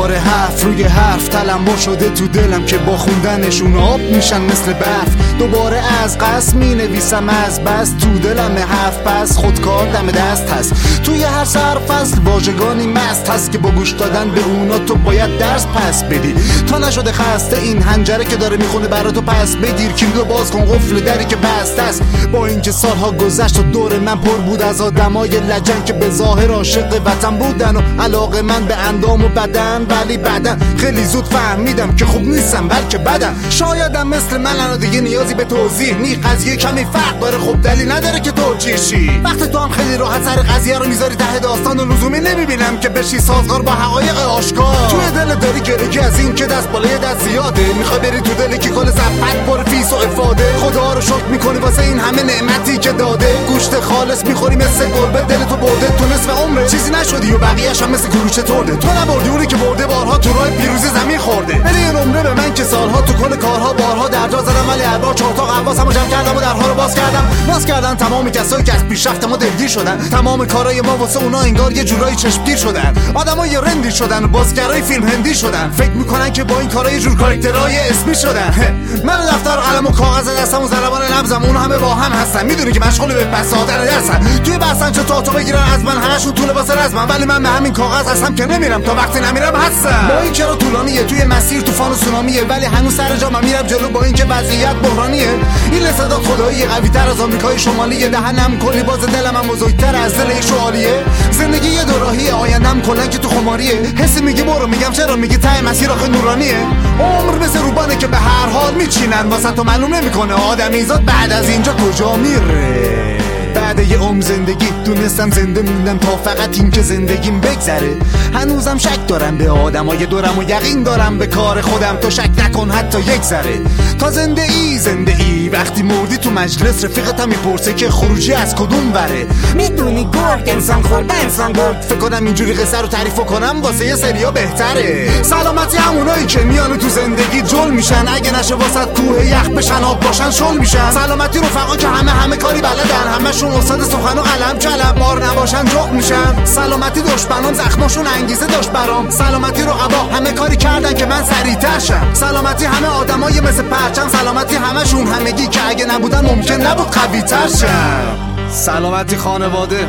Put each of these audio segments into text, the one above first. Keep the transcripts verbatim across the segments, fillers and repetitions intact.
دوباره حرف روی حرف تلمبار شده تو دلم که با خوندنشون آب میشن مثل برف. دوباره از قصد می نویسم از بس تو دلم حرف پس خودکار دم دست هست. توی هر سر فصل واژگانی مست هست که با گوش دادن به اونا تو باید درس پس بدی تا نشده خسته این حنجره که داره میخونه برا تو پس بگیر کلیدو باز کن قفل دری که بسته است. با اینکه سالها گذشت و دور من پر بود از آدمای لجن که به ظاهر عاشق وطن بودن و علاقه من به اندام و بدن، ولی بعدن خیلی زود فهمیدم که خوب نیستم بلکه بدن. شایدم مثل من الان دیگه نیازی به توضیح نی، قضیه کمی فرق داره خب دلیل نداره که توجیه شی. وقتی تو هم خیلی راحت سر قضیه رو میذاری ته داستان و لزومی نمیبینم که بشی سازگار با حقایق آشکار. توی دل داری گرگی از این که دست بالای دست زیاده، میخوای بری تو دلی که کل زفت پر فیس و افاده. خدا رو شکر میکنی واسه این همه نعمتی که داده، گوشت خالص میخوری مثل گربه دل تو برده تو نصف عمره چیزی نشدی و بقیه‌اش هم مثل گروچه تورده. تو نبردی اونی که برده بارها تو راه پیروزی زمین خورده. بده این عمره به من که سالها تو کل کارها بارها درجا زدم، ولی هر بار چهار تا قواسمو جمع کردم و درها رو باز کردم باز کردن تمام کسایی که از پیشرفت ما دلگیر شدن. تمام کارهای ما واسه اونا انگار یه جورایی چشمگیر شدن. آدمای رندی شدن و بازیگرای فیلم هندی شدن، فکر میکنن که با این کارا یه جور کاراکترای اسمی شدن. من دفتر و قلم و کاغذ دستم و ضربان نبضم اون همه با هم هستن. میدونی که مشغول به پس دادن درسن. توی بحثن چه تا تو بگیرن از من همشون طول واسه رزمن، ولی من به همین کاغذ هستم که نمیرم تا وقتی نمیرم هستم. با این چرا طولانیه توی مسیر طوفان و سونامیه، ولی هنوز سر جا من میرم جلو با اینکه وضعیت بحرانیه. این صدا خدایی قوی تر از آمریکای شمالیه، دهنم کلی باز دلم هم بزرگتر از دل شوالیه. زندگی یه دوراهیه آیندم کلا که تو خماریه. حسی میگه برو میگم چرا میگه ته مسیر آخه نورانیه. عمر مثل روبانه که به هر حال میچینن واسه تو معلوم نمیکنه آدمیزاد بعد از اینجا کجا میره. بعد یه عمر زندگی دونستم زنده موندم تا فقط این که زندگیم بگذره. هنوزم شک دارم به آدمای دورم و یقین دارم به کار خودم، تو شک نکن حتی یک ذره. تا زنده ای زنده ای وقتی مردی تو مجلس رفیقت هم میپرسه که خروجی از کدوم وره. میدونی گرگ انسان خورده انسان گرگ، فکر کنم اینجوری قصه رو تعریف کنم واسه یه سریا بهتره. سلامتی همونایی که میان تو زندگی جل میشن، اگه نشه واسط کوه یخ بشن آب باشن شل میشن. سلامتی رفقا که همه همه کاری بلدن، همشون استاد سخن و قلم کلم بار نباشن جغ میشن. سلامتی دشمنام زخماشون انگیزه داشت برام. سلامتی رقبا همه کاری کردن که من سریعتر شم. سلامتی همه آدمای مثل پرچم، سلامتی همشون همگی که اگه نبودن ممکن نبود قوی‌تر شم. سلامتی خانواده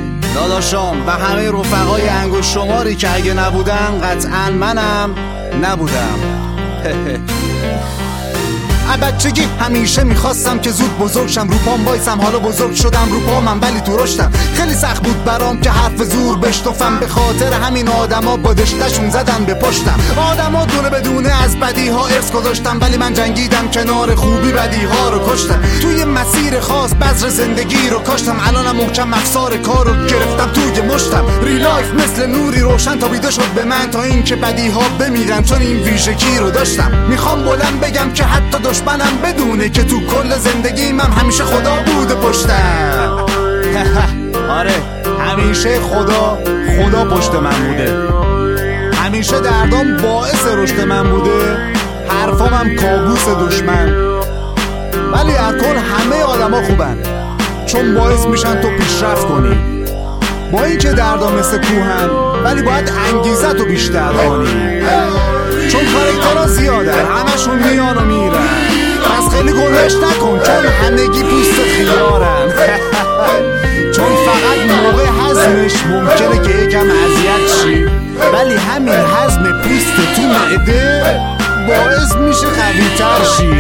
داداشام و همه رفقای انگشت شماری که اگه نبودن قطعا منم نبودم. بچگی همیشه میخواستم که زود بزرگ شم، رو پام وایسم حالا بزرگ شدم رو پامم ولی تو رشدم. خیلی سخت بود برام که حرف زور بشتفم، به خاطر همین آدما با دشتشون زدن به پشتم. آدما دونه بدونه از بدیها ارث گذاشتم، ولی من جنگیدم کنار خوبی بدیها رو کشتم. توی مسیر خاص بذر زندگی رو کاشتم، الانم محکم افسار کار رو گرفتم توی مشتم. ریلایف مثل نوری روشن تابیده شد به من تا اینکه بدیها بمیرن، چون این ویژگی رو داشتم. میخوام بلند بگم که حتی دشمنم بدونه که تو کل زندگیم هم همیشه خدا بوده پشتم. آره همیشه خدا خدا پشت من بوده. همیشه دردام باعث رشد من بوده، حرفام هم کابوس دشمن. ولی هر کل همه آدما خوبن، چون باعث میشن تو پیشرفت کنی. با اینکه دردا مثل کوهن، ولی باید انگیزه تو بیشتر کنی، چون کاراکترها زیادن همشون میان و میرن. پس خیلی گلش نکن چون همگی پوست خیارن. چون فقط موقع هضمش ممکنه که یکم اذیت شی، ولی همین هضم پوست تو معده باعث میشه قوی‌تر شی.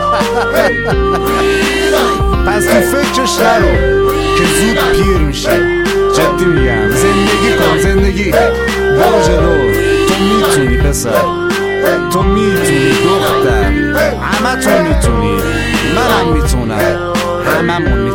پس تو فکرش نرو که زود پیر میشه. جدی میگم زندگی کن زندگی، برو جلو. تو میتونی پسر، تو میتونی دختر، همه تو میتونی، منم میتونم، هممون میتونم.